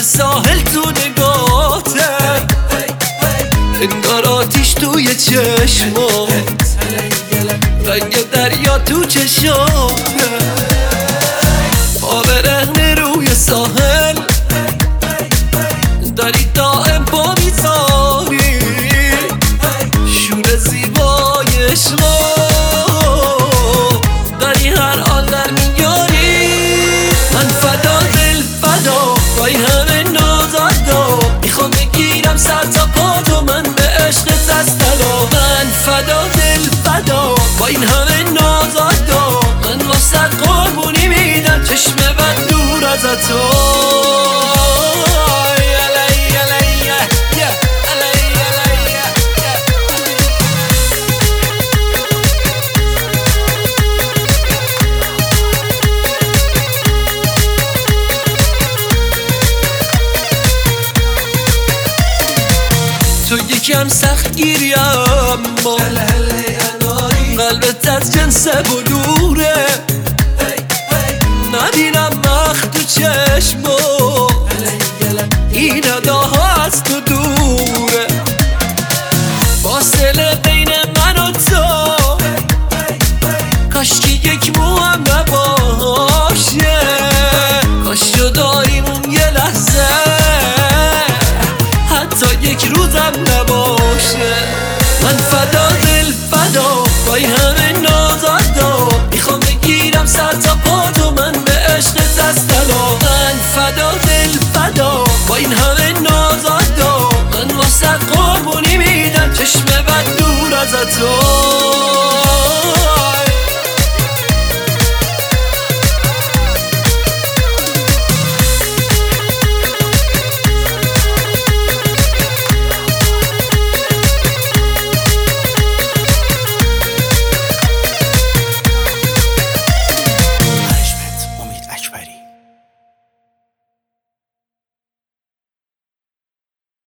ساحل تو نگاته، انگار آتیش توی چشمات، رنگ دریا تو چشاته، پا برهنه روی ساحل داری دائم پا میذاری، شور زیبای عشقا داری هر آن در میاری. من فدا دل فدا با این همه نازادا، میخوام بگیرم سر تا پا تو، من به عشقت از طلا. من فدا دل فدا با این همه نازادا، من واسه قربونی میدم چشم بد دور از تو. تو یکم سخت گیری اما قلبت از جنس بلوره، ندیدم مخت تو چشمو این اداها از تو دوره، فاصله بین من و تو کاشکی یک مو هم نباشه، کاش جداییم اون یه لحظه حتی یک روزم نباشه. من فدا دل فدا با این همه نازادا، میخوام بگیرم سر تا پا تو، من به عشقت از طلا. من فدا دل فدا با این همه نازادا، من واسه قربونی میدم چشم بد دور از تو.